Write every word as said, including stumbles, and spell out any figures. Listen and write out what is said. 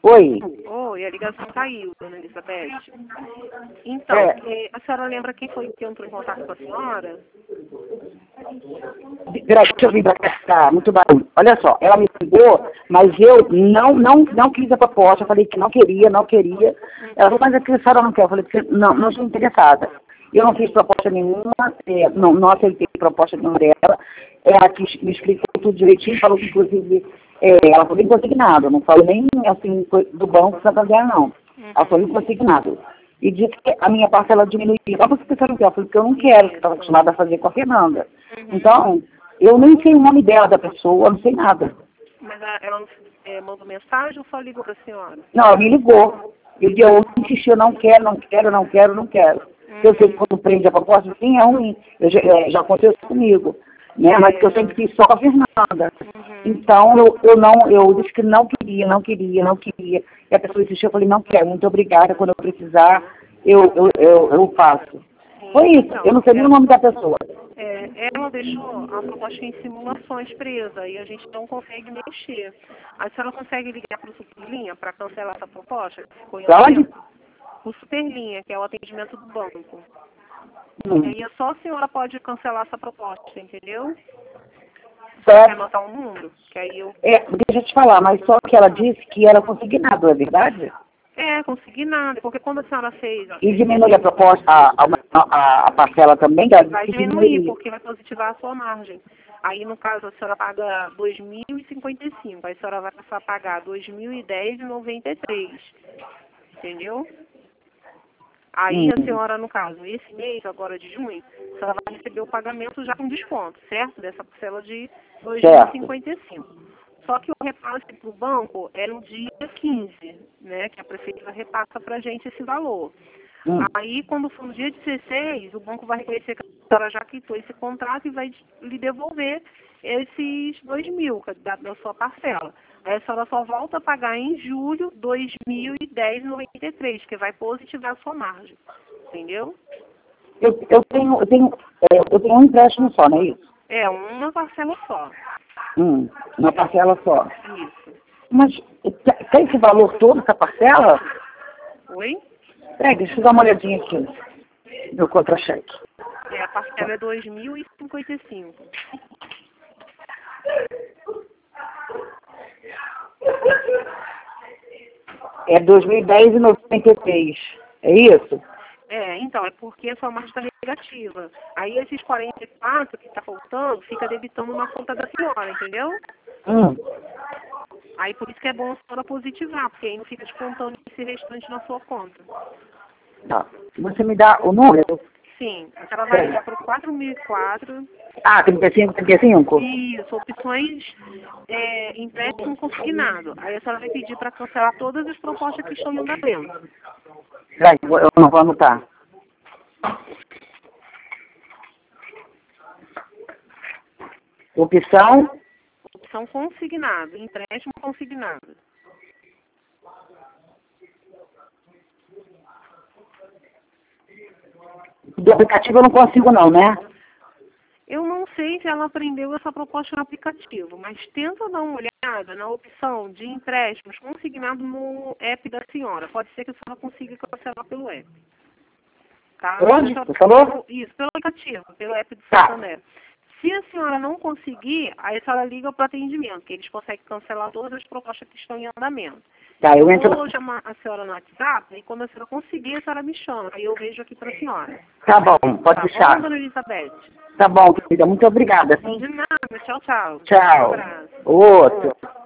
Oi. Oi, a ligação caiu, dona Elizabeth. Então, É. eh, a senhora lembra quem foi que entrou em contato com a senhora? Peraí, deixa eu vir pra cá, tá muito barulho. Olha só, ela me ligou, mas eu não, não, não quis a proposta, eu falei que não queria, não queria. Ela falou, mas a senhora não quer, eu falei, porque não, não estou interessada. Eu não fiz proposta nenhuma, é, não, não aceitei proposta nenhuma dela. Ela que me explicou tudo direitinho, falou que inclusive, é, ela falou consignado, não falou nem assim do Banco Santander, não. Ela falou consignado. E disse que a minha parcela diminuiria. Só porque você não quer, eu falei que eu não quero, que eu estava acostumada a fazer com a Fernanda. Então, eu nem sei o nome dela, da pessoa, não sei nada. Mas a- ela eh, mandou mensagem ou só ligou para a senhora? Não, ela me ligou. Eu, eu insisti, eu não quero, não quero, não quero, não quero. Eu sei que quando prende a proposta, sim, é ruim. Eu já, é, já aconteceu isso comigo. Né? Mas que eu sempre fiz só com a Fernanda. Então, eu, eu não, eu disse que não queria, não queria, não queria. E a pessoa insistiu, eu falei, não quero, muito obrigada, quando eu precisar, eu, eu, eu, eu faço. Foi isso, eu não sei nem o nome da pessoa. É, ela deixou a proposta em simulações presa e a gente não consegue mexer. A senhora consegue ligar para o Superlinha para cancelar essa proposta? Que ficou em Pra onde? aberto? O Superlinha, que é o atendimento do banco. Hum. E aí só a senhora pode cancelar essa proposta, entendeu? Certo. Quer anotar um número? Que aí eu... É, deixa eu te falar, mas só que ela disse que era consignado, é verdade? É, consegui nada, porque quando a senhora fez... ó, E diminui a proposta, a, a, a, a parcela também, deve vai que diminuir, diminuiria. porque vai positivar a sua margem. Aí, no caso, a senhora paga dois mil e cinquenta e cinco, aí a senhora vai passar a pagar dois mil e dez e noventa e três, entendeu? Aí a senhora, no caso, esse mês, agora de junho, a senhora vai receber o pagamento já com desconto, certo? Dessa parcela de dois mil e cinquenta e cinco. Só que o repasse para o banco é no dia quinze, né? Que a prefeitura repassa para a gente esse valor. Hum. Aí, quando for no dia dezesseis, o banco vai reconhecer que a senhora já quitou esse contrato e vai lhe devolver esses dois mil da, da sua parcela. Aí a senhora só volta a pagar em julho dois mil e dez vírgula noventa e três, que vai positivar a sua margem. Entendeu? Eu, eu, tenho, eu, tenho, é, eu tenho um empréstimo só, não é isso? É, uma parcela só. Hum, uma parcela só. Isso. Mas tem esse valor todo, essa parcela? Oi? Peraí, deixa eu dar uma olhadinha aqui. Meu contra-cheque. É, a parcela é dois mil e cinquenta e cinco. É dois mil e dez e noventa e três. É isso? É, então, é porque a sua margem está negativa. Aí esses quarenta e quatro que está faltando, fica debitando na conta da senhora, entendeu? Hum. Aí por isso que é bom a senhora positivar, porque aí não fica descontando esse restante na sua conta. Tá. Você me dá o número? Sim, a senhora vai ligar para o quatro mil e quatro. Ah, trinta e cinco, trinta e cinco? Isso, opções é, empréstimo consignado. Aí a senhora vai pedir para cancelar todas as propostas que estão em andamento. Peraí, eu não vou anotar. Opção? Opção consignado, empréstimo consignado. Do aplicativo eu não consigo não, né? Eu não sei se ela aprendeu essa proposta no aplicativo, mas tenta dar uma olhada na opção de empréstimos consignados no app da senhora. Pode ser que a senhora consiga cancelar pelo app. Tá? Onde? Você falou? Isso, pelo aplicativo, pelo app do Tá. Santander. Se a senhora não conseguir, aí a senhora liga para o atendimento, que eles conseguem cancelar todas as propostas que estão em andamento. Tá, eu entro... Vou chamar a senhora no WhatsApp e quando a senhora conseguir, a senhora me chama. Aí eu vejo aqui para a senhora. Tá bom, pode Tá deixar. bom, dona Elizabeth? Tá bom, querida, muito obrigada. Sim? De nada. Tchau, tchau. Tchau. Um abraço. Outro.